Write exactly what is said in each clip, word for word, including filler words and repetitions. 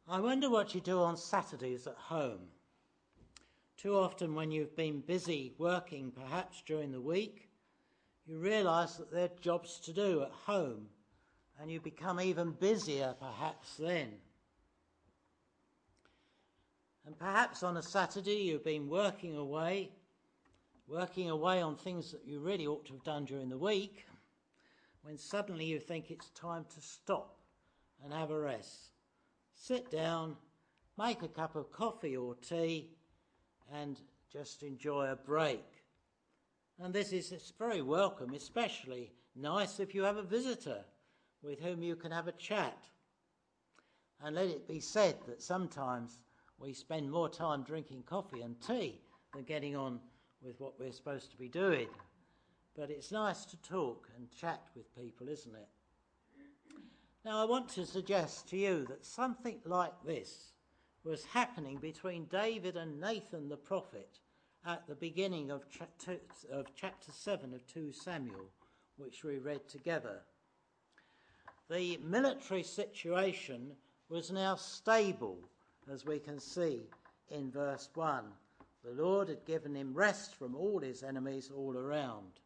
I wonder what you do on Saturdays at home. Too often when you've been busy working, perhaps during the week, you realise that there are jobs to do at home, and you become even busier perhaps then. And perhaps on a Saturday you've been working away, working away on things that you really ought to have done during the week, when suddenly you think it's time to stop and have a rest. Sit down, make a cup of coffee or tea, and just enjoy a break. And this is it's very welcome, especially nice if you have a visitor with whom you can have a chat. And let it be said that sometimes we spend more time drinking coffee and tea than getting on with what we're supposed to be doing. But it's nice to talk and chat with people, isn't it? Now I want to suggest to you that something like this was happening between David and Nathan the prophet at the beginning of chapter, of chapter seven of Second Samuel, which we read together. The military situation was now stable, as we can see in verse one. The Lord had given him rest from all his enemies all around.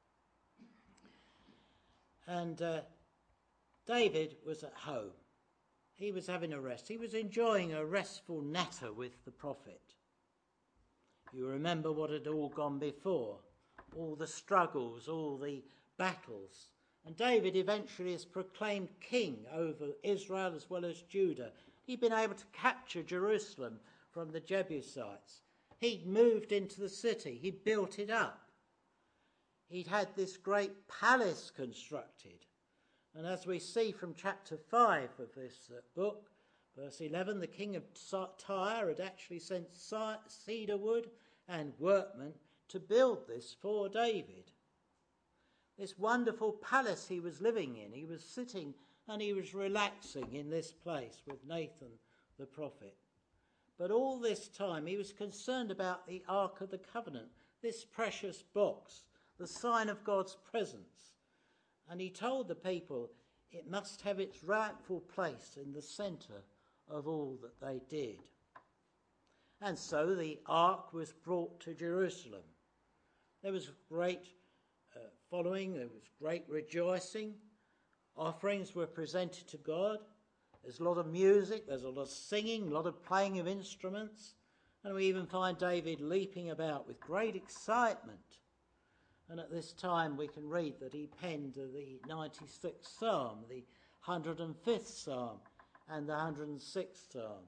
And uh, David was at home. He was having a rest. He was enjoying a restful natter with the prophet. You remember what had all gone before, all the struggles, all the battles. And David eventually is proclaimed king over Israel as well as Judah. He'd been able to capture Jerusalem from the Jebusites. He'd moved into the city. He'd built it up. He'd had this great palace constructed. And as we see from chapter five of this uh, book, verse eleven, the king of Tyre had actually sent cedar wood and workmen to build this for David. This wonderful palace he was living in. He was sitting and he was relaxing in this place with Nathan the prophet. But all this time he was concerned about the Ark of the Covenant, this precious box, the sign of God's presence. And he told the people it must have its rightful place in the centre of all that they did. And so the ark was brought to Jerusalem. There was great uh, following, there was great rejoicing. Offerings were presented to God. There's a lot of music, there's a lot of singing, a lot of playing of instruments. And we even find David leaping about with great excitement. And at this time we can read that he penned the ninety-sixth Psalm, the one hundred fifth Psalm, and the one hundred sixth Psalm.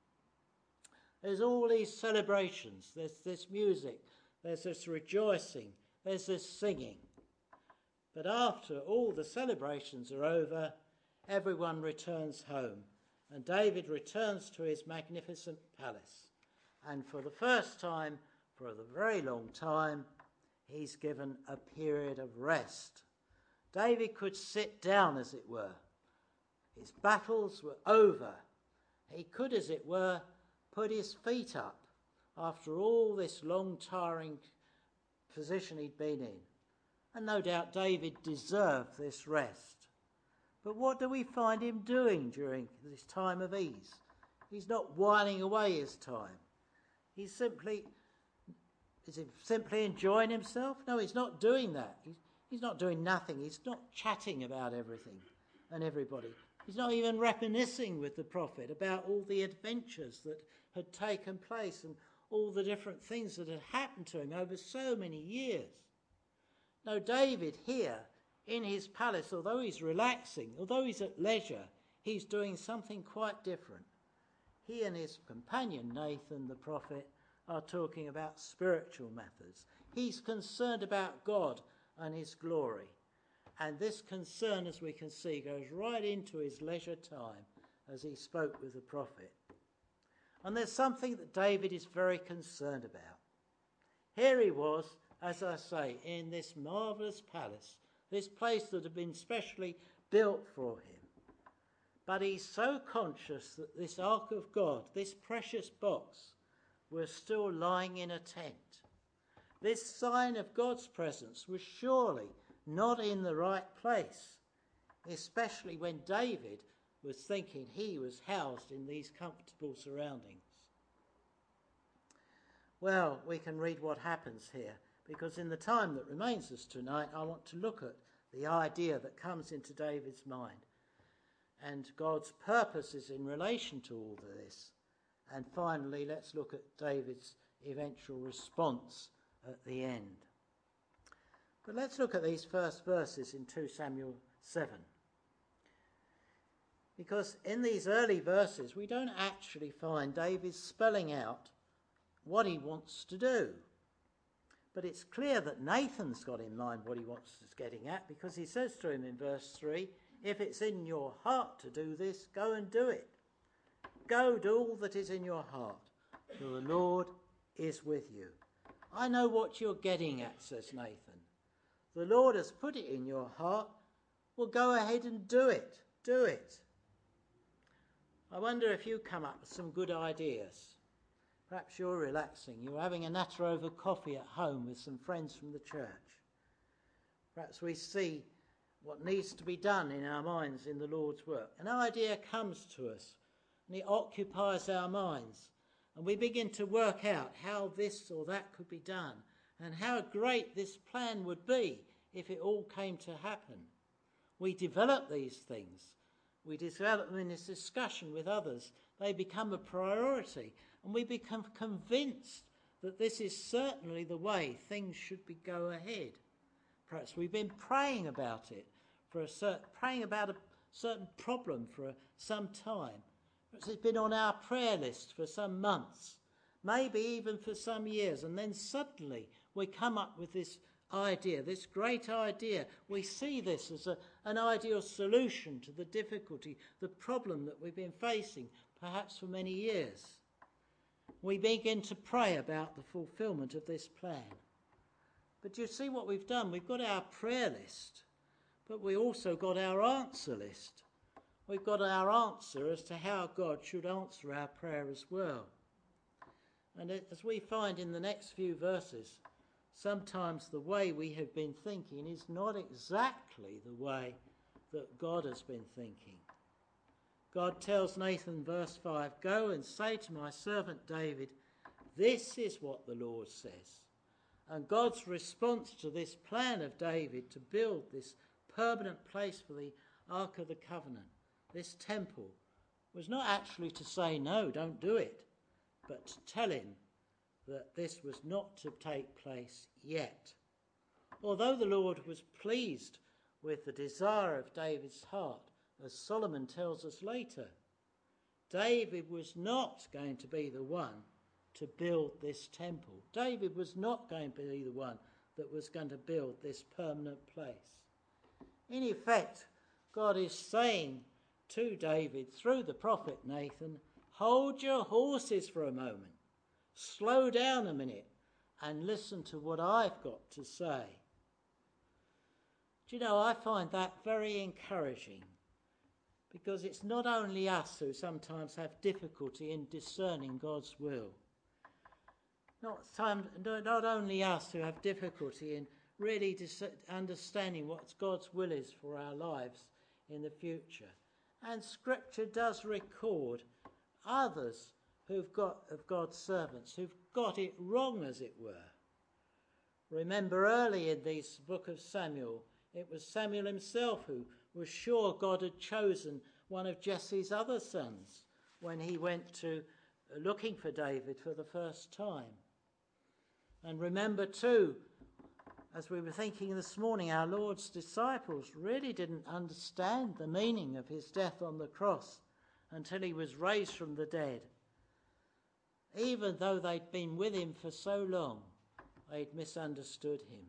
There's all these celebrations, there's this music, there's this rejoicing, there's this singing. But after all the celebrations are over, everyone returns home, and David returns to his magnificent palace. And for the first time, for a very long time, he's given a period of rest. David could sit down, as it were. His battles were over. He could, as it were, put his feet up after all this long, tiring position he'd been in. And no doubt David deserved this rest. But what do we find him doing during this time of ease? He's not whiling away his time. He's simply... Is he simply enjoying himself? No, he's not doing that. He's, he's not doing nothing. He's not chatting about everything and everybody. He's not even reminiscing with the prophet about all the adventures that had taken place and all the different things that had happened to him over so many years. No, David here in his palace, although he's relaxing, although he's at leisure, he's doing something quite different. He and his companion Nathan the prophet are talking about spiritual matters. He's concerned about God and his glory. And this concern, as we can see, goes right into his leisure time as he spoke with the prophet. And there's something that David is very concerned about. Here he was, as I say, in this marvellous palace, this place that had been specially built for him. But he's so conscious that this Ark of God, this precious box, was still lying in a tent. This sign of God's presence was surely not in the right place, especially when David was thinking he was housed in these comfortable surroundings. Well, we can read what happens here, because in the time that remains us tonight, I want to look at the idea that comes into David's mind and God's purposes in relation to all of this. And finally, let's look at David's eventual response at the end. But let's look at these first verses in two Samuel seven. Because in these early verses, we don't actually find David spelling out what he wants to do. But it's clear that Nathan's got in mind what he wants is getting at, because he says to him in verse three, if it's in your heart to do this, go and do it. Go, do all that is in your heart, for the Lord is with you. I know what you're getting at, says Nathan. The Lord has put it in your heart. Well, go ahead and do it. Do it. I wonder if you come up with some good ideas. Perhaps you're relaxing. You're having a natter over coffee at home with some friends from the church. Perhaps we see what needs to be done in our minds in the Lord's work. An idea comes to us and it occupies our minds. And we begin to work out how this or that could be done and how great this plan would be if it all came to happen. We develop these things. We develop them in this discussion with others. They become a priority, and we become convinced that this is certainly the way things should be go ahead. Perhaps we've been praying about it, for a certain, praying about a certain problem for a, some time. Perhaps it's been on our prayer list for some months, maybe even for some years, and then suddenly we come up with this idea, this great idea. We see this as a, an ideal solution to the difficulty, the problem that we've been facing, perhaps for many years. We begin to pray about the fulfillment of this plan. But you see what we've done? We've got our prayer list, but we also got our answer list. We've got our answer as to how God should answer our prayer as well. And as we find in the next few verses, sometimes the way we have been thinking is not exactly the way that God has been thinking. God tells Nathan, verse five, go and say to my servant David, this is what the Lord says. And God's response to this plan of David to build this permanent place for the Ark of the Covenant, this temple, was not actually to say, no, don't do it, but to tell him that this was not to take place yet. Although the Lord was pleased with the desire of David's heart, as Solomon tells us later, David was not going to be the one to build this temple. David was not going to be the one that was going to build this permanent place. In effect, God is saying to David through the prophet Nathan, hold your horses for a moment, slow down a minute and listen to what I've got to say. Do you know, I find that very encouraging, because it's not only us who sometimes have difficulty in discerning God's will. Not, some, not only us who have difficulty in really dis- understanding what God's will is for our lives in the future. And Scripture does record others who've got, of God's servants, who've got it wrong, as it were. Remember early in this book of Samuel, it was Samuel himself who was sure God had chosen one of Jesse's other sons when he went to looking for David for the first time. And remember too, as we were thinking this morning, our Lord's disciples really didn't understand the meaning of his death on the cross until he was raised from the dead. Even though they'd been with him for so long, they'd misunderstood him.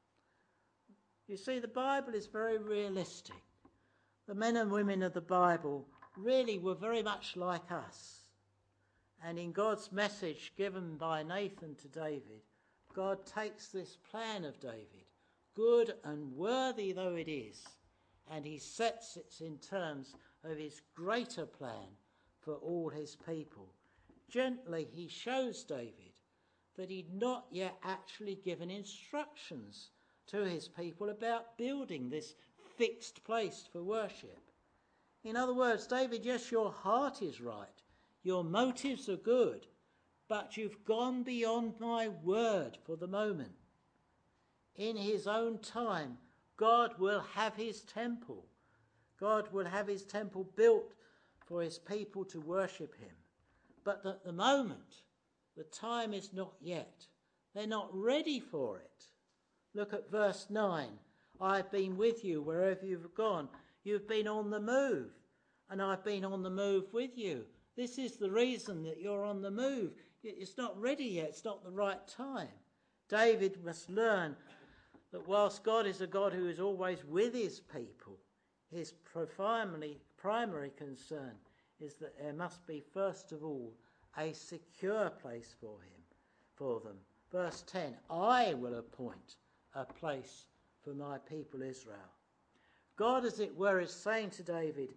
You see, the Bible is very realistic. The men and women of the Bible really were very much like us. And in God's message given by Nathan to David, God takes this plan of David, good and worthy though it is, and he sets it in terms of his greater plan for all his people. Gently he shows David that he'd not yet actually given instructions to his people about building this fixed place for worship. In other words, David, yes, your heart is right. Your motives are good, but you've gone beyond my word for the moment. In his own time, God will have his temple. God will have his temple built for his people to worship him. But at the moment, the time is not yet. They're not ready for it. Look at verse nine. I've been with you wherever you've gone. You've been on the move, and I've been on the move with you. This is the reason that you're on the move. It's not ready yet. It's not the right time. David must learn that whilst God is a God who is always with his people, his primary, primary concern is that there must be, first of all, a secure place for him, for them. Verse ten, I will appoint a place for my people Israel. God, as it were, is saying to David,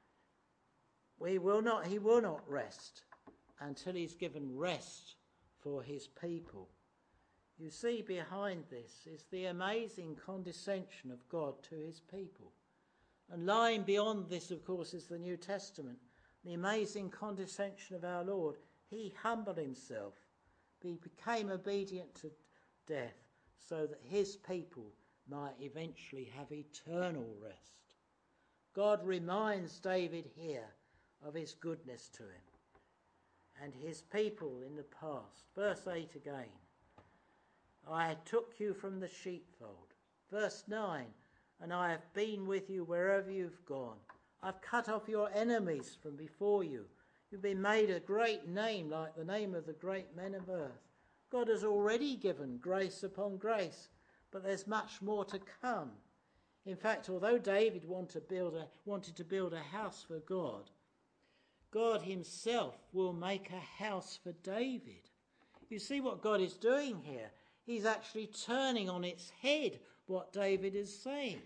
we will not, he will not rest until he's given rest for his people. You see, behind this is the amazing condescension of God to his people. And lying beyond this, of course, is the New Testament, the amazing condescension of our Lord. He humbled himself. He became obedient to death so that his people might eventually have eternal rest. God reminds David here of his goodness to him and his people in the past. Verse eight again. I took you from the sheepfold. Verse nine. And I have been with you wherever you've gone. I've cut off your enemies from before you. You've been made a great name like the name of the great men of earth. God has already given grace upon grace, but there's much more to come. In fact, although David wanted to build a, wanted to build a house for God, God himself will make a house for David. You see what God is doing here? He's actually turning on its head what David is saying.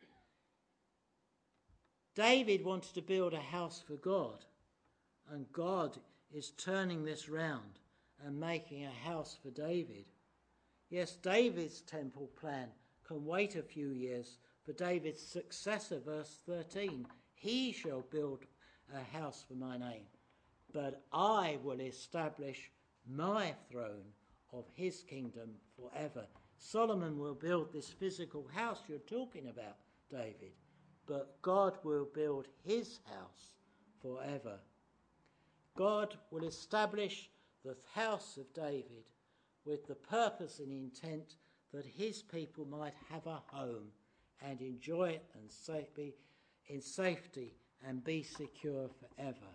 David wanted to build a house for God, and God is turning this round and making a house for David. Yes, David's temple plan can wait a few years for David's successor, verse thirteen. He shall build a house for my name, but I will establish my throne of his kingdom forever. Solomon will build this physical house you're talking about, David, but God will build his house forever. God will establish the house of David with the purpose and intent that his people might have a home and enjoy it and be in safety and be secure forever.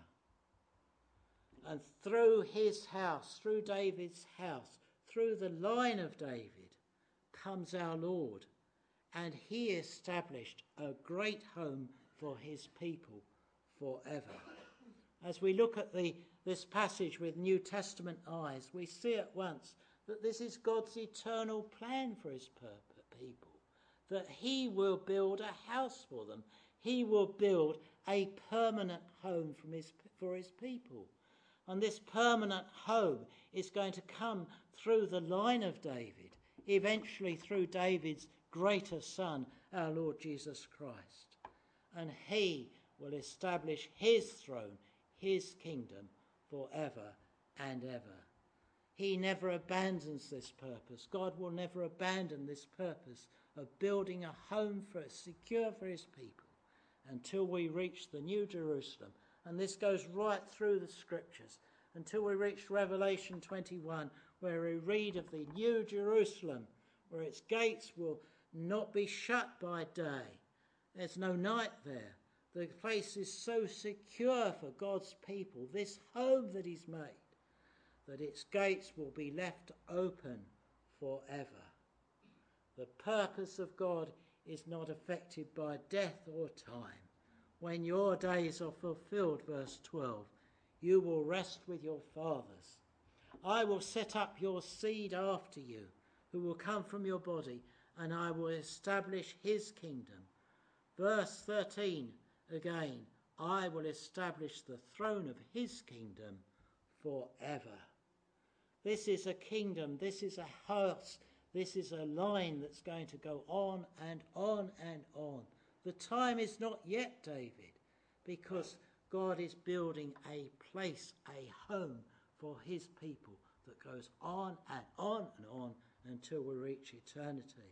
And through his house, through David's house, through the line of David, comes our Lord, and he established a great home for his people forever. As we look at the this passage with New Testament eyes, we see at once that this is God's eternal plan for his people, that he will build a house for them. He will build a permanent home from his, for his people. And this permanent home is going to come through the line of David, eventually through David's greater son, our Lord Jesus Christ. And he will establish his throne, his kingdom, forever and ever. He never abandons this purpose. God will never abandon this purpose of building a home for secure for his people until we reach the New Jerusalem. And this goes right through the scriptures until we reach Revelation twenty-one, where we read of the New Jerusalem, where its gates will not be shut by day. There's no night there. The place is so secure for God's people, this home that he's made, that its gates will be left open forever. The purpose of God is not affected by death or time. When your days are fulfilled, verse twelve, you will rest with your fathers. I will set up your seed after you, who will come from your body, and I will establish his kingdom. Verse thirteen, again, I will establish the throne of his kingdom forever. This is a kingdom, this is a house, this is a line that's going to go on and on and on. The time is not yet, David. because God is building a place, a home for his people that goes on and on and on until we reach eternity.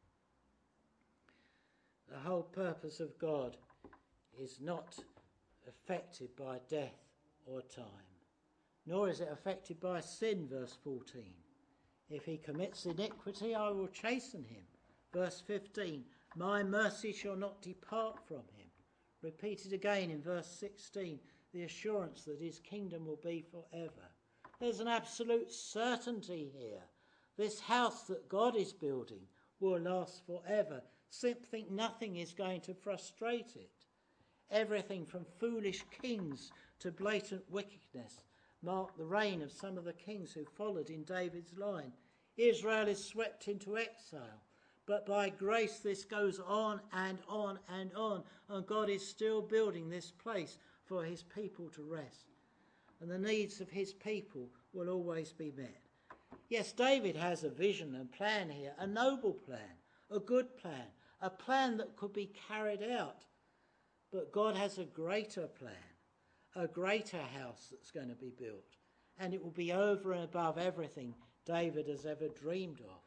The whole purpose of God is not affected by death or time, nor is it affected by sin, verse fourteen. If he commits iniquity, I will chasten him. Verse fifteen, my mercy shall not depart from him. Repeated again in verse sixteen, the assurance that his kingdom will be forever. There's an absolute certainty here. This house that God is building will last forever. Simply nothing is going to frustrate it. Everything from foolish kings to blatant wickedness marked the reign of some of the kings who followed in David's line. Israel is swept into exile, but by grace this goes on and on and on, and God is still building this place for his people to rest. And the needs of his people will always be met. Yes, David has a vision and plan here, a noble plan, a good plan, a plan that could be carried out. But God has a greater plan, a greater house that's going to be built, and it will be over and above everything David has ever dreamed of.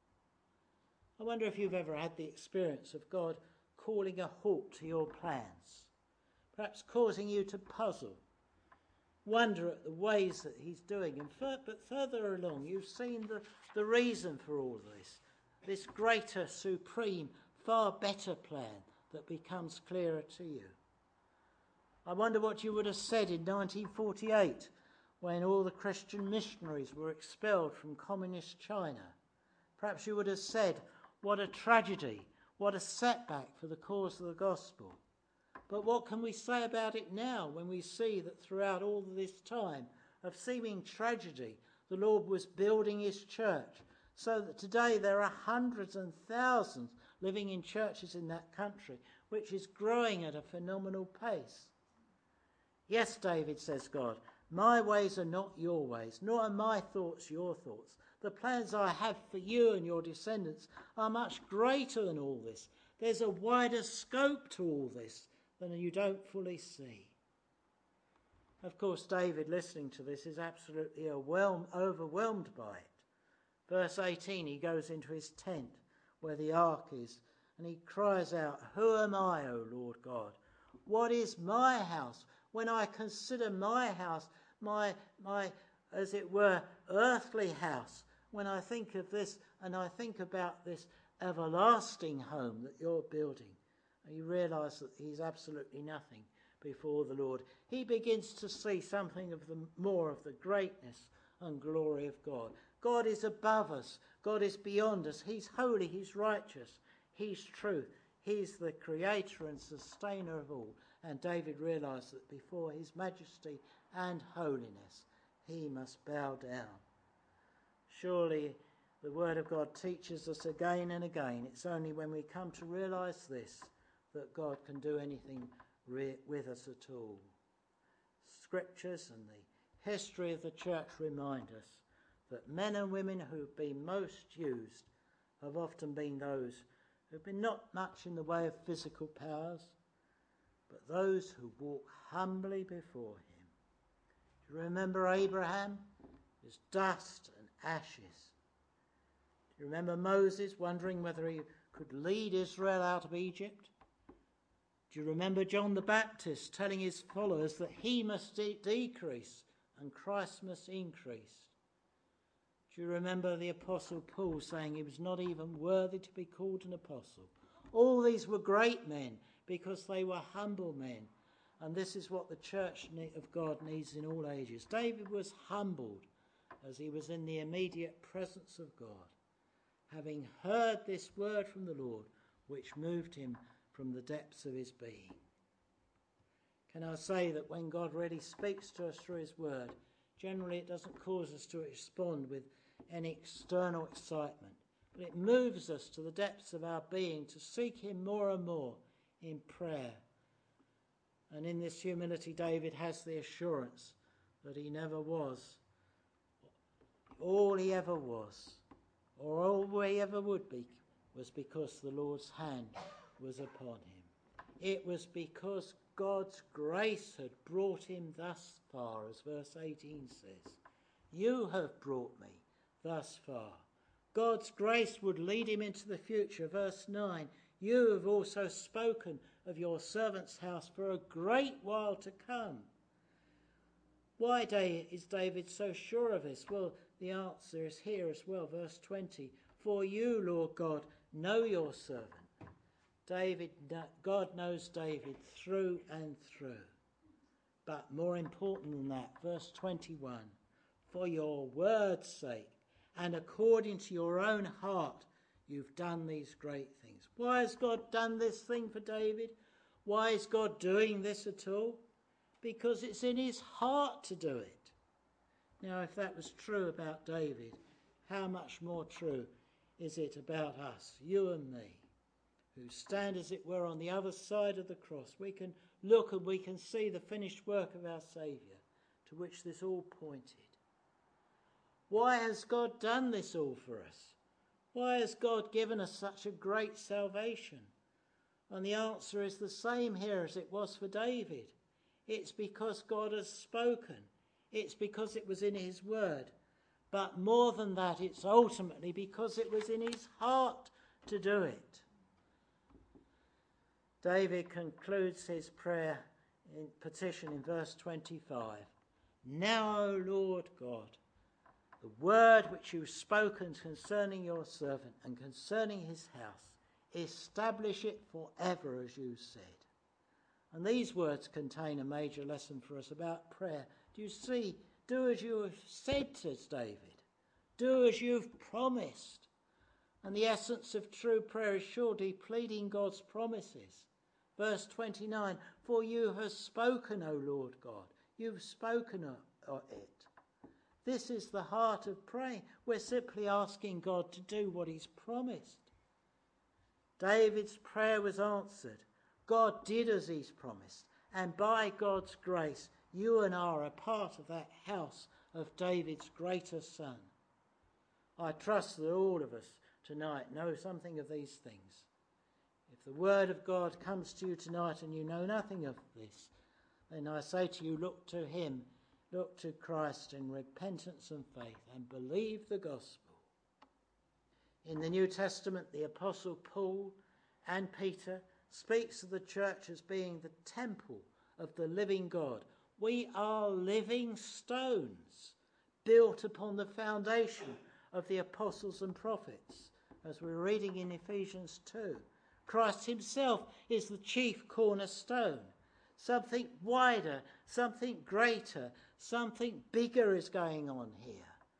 I wonder if you've ever had the experience of God calling a halt to your plans, perhaps causing you to puzzle, wonder at the ways that he's doing. And fur- but further along, you've seen the, the reason for all this, this greater, supreme, far better plan that becomes clearer to you. I wonder what you would have said in nineteen forty-eight when all the Christian missionaries were expelled from communist China. Perhaps you would have said, what a tragedy, what a setback for the cause of the gospel. But what can we say about it now when we see that throughout all this time of seeming tragedy, the Lord was building his church, so that today there are hundreds and thousands living in churches in that country, which is growing at a phenomenal pace. Yes, David, says God, my ways are not your ways, nor are my thoughts your thoughts. The plans I have for you and your descendants are much greater than all this. There's a wider scope to all this than you don't fully see. Of course, David, listening to this, is absolutely overwhelmed by it. Verse eighteen, he goes into his tent where the ark is, and he cries out, who am I, O Lord God? What is my house? When I consider my house, my, my, as it were, earthly house, when I think of this and I think about this everlasting home that you're building, and you realise that he's absolutely nothing before the Lord, he begins to see something of the more of the greatness and glory of God. God is above us. God is beyond us. He's holy. He's righteous. He's truth. He's the creator and sustainer of all. And David realised that before his majesty and holiness, he must bow down. Surely the word of God teaches us again and again. It's only when we come to realise this that God can do anything re- with us at all. Scriptures and the history of the church remind us that men and women who've been most used have often been those who've been not much in the way of physical powers, but those who walk humbly before him. Do you remember Abraham? He was dust and ashes. Do you remember Moses wondering whether he could lead Israel out of Egypt? Do you remember John the Baptist telling his followers that he must de- decrease and Christ must increase? Do you remember the Apostle Paul saying he was not even worthy to be called an apostle? All these were great men because they were humble men. And this is what the church of God needs in all ages. David was humbled as he was in the immediate presence of God, having heard this word from the Lord, which moved him from the depths of his being. Can I say that when God really speaks to us through his word, generally it doesn't cause us to respond with any external excitement, but it moves us to the depths of our being to seek him more and more in prayer. And in this humility, David has the assurance that he never was all he ever was, or all he ever would be, was because the Lord's hand was upon him. It was because God's grace had brought him thus far, as verse eighteen says. You have brought me thus far. God's grace would lead him into the future. Verse nine, you have also spoken of your servant's house for a great while to come. Why is David so sure of this? Well, the answer is here as well. Verse twenty, for you, Lord God, know your servant. David, God knows David through and through. But more important than that, verse twenty-one, for your word's sake and according to your own heart, you've done these great things. Why has God done this thing for David? Why is God doing this at all? Because it's in his heart to do it. Now, if that was true about David, how much more true is it about us, you and me, who stand, as it were, on the other side of the cross? We can look and we can see the finished work of our Saviour, to which this all pointed. Why has God done this all for us? Why has God given us such a great salvation? And the answer is the same here as it was for David. It's because God has spoken. It's because it was in his word. But more than that, it's ultimately because it was in his heart to do it. David concludes his prayer in petition in verse twenty-five. Now, O Lord God, the word which you've spoken concerning your servant and concerning his house, establish it forever as you said. And these words contain a major lesson for us about prayer. Do you see? Do as you have said, says David. Do as you've promised. And the essence of true prayer is surely pleading God's promises. Verse twenty-nine, for you have spoken, O Lord God. You've spoken of it. This is the heart of praying. We're simply asking God to do what he's promised. David's prayer was answered. God did as he's promised. And by God's grace, you and I are a part of that house of David's greatest son. I trust that all of us tonight know something of these things. If the word of God comes to you tonight and you know nothing of this, then I say to you, look to him, look to Christ in repentance and faith, and believe the gospel. In the New Testament, the Apostle Paul and Peter speaks of the church as being the temple of the living God. We are living stones built upon the foundation of the apostles and prophets, as we're reading in Ephesians two. Christ himself is the chief cornerstone. Something wider, something greater, something bigger is going on here.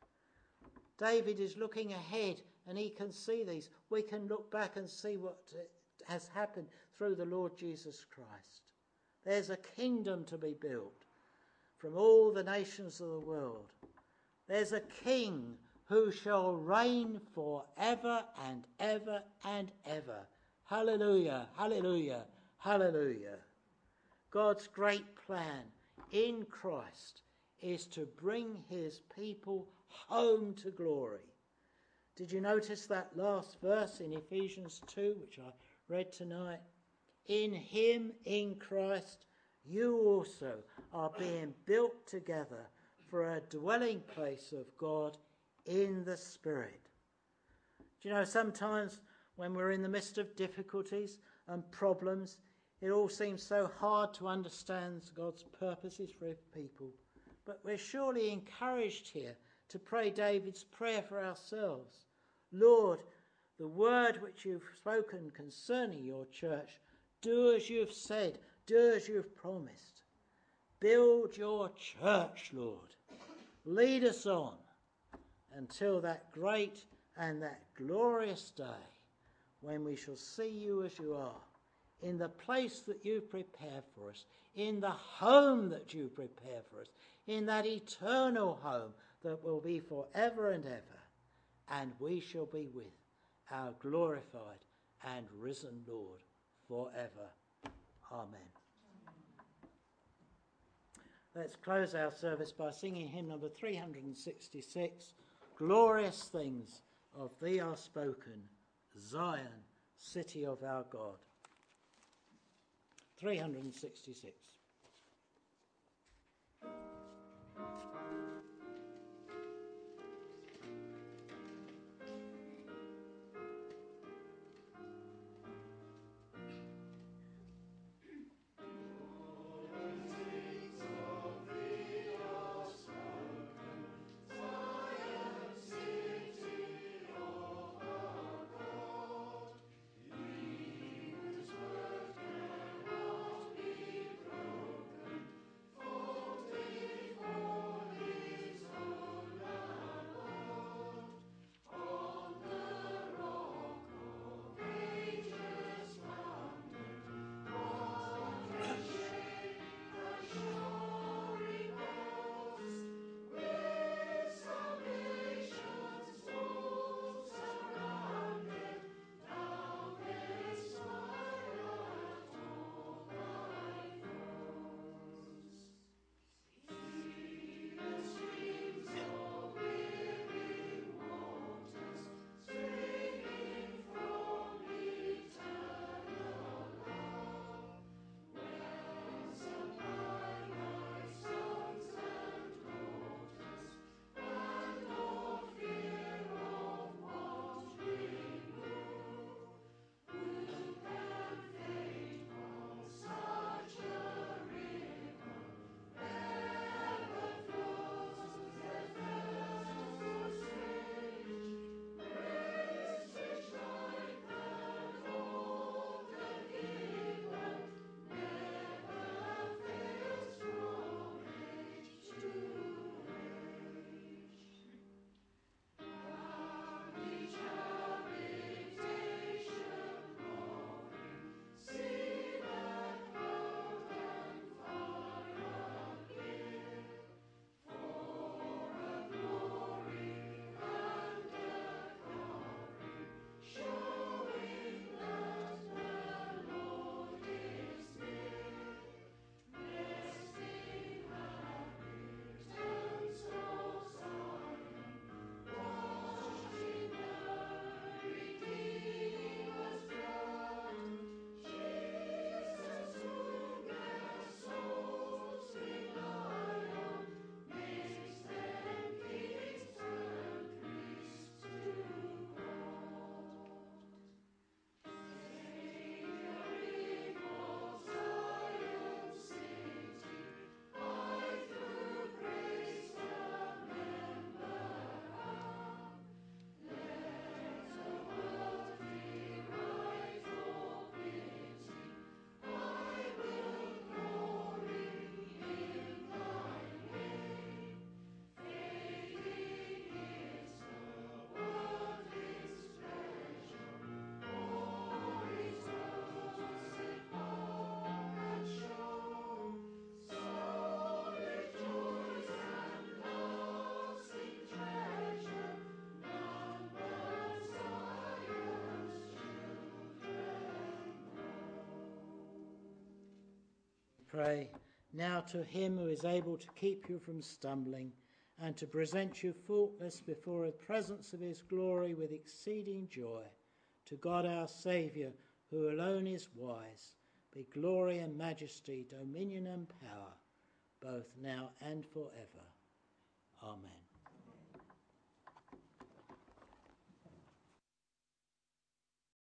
David is looking ahead and he can see these. We can look back and see what has happened through the Lord Jesus Christ. There's a kingdom to be built from all the nations of the world. There's a king who shall reign forever and ever and ever. Hallelujah, hallelujah, hallelujah. God's great plan in Christ is to bring his people home to glory. Did you notice that last verse in Ephesians two, which I read tonight? In him, in Christ, you also are being built together for a dwelling place of God in the Spirit. Do you know, sometimes when we're in the midst of difficulties and problems, it all seems so hard to understand God's purposes for his people. But we're surely encouraged here to pray David's prayer for ourselves. Lord, the word which you've spoken concerning your church, do as you've said, do as you've promised. Build your church, Lord. Lead us on until that great and that glorious day when we shall see you as you are, in the place that you've prepared for us, in the home that you've prepared for us, in that eternal home that will be forever and ever, and we shall be with our glorified and risen Lord forever. Amen. Let's close our service by singing hymn number three hundred sixty-six, Glorious Things of Thee Are Spoken, Zion, City of Our God. three hundred sixty-six. Pray now to him who is able to keep you from stumbling and to present you faultless before the presence of his glory with exceeding joy. To God our Saviour, who alone is wise, be glory and majesty, dominion and power, both now and forever. Amen.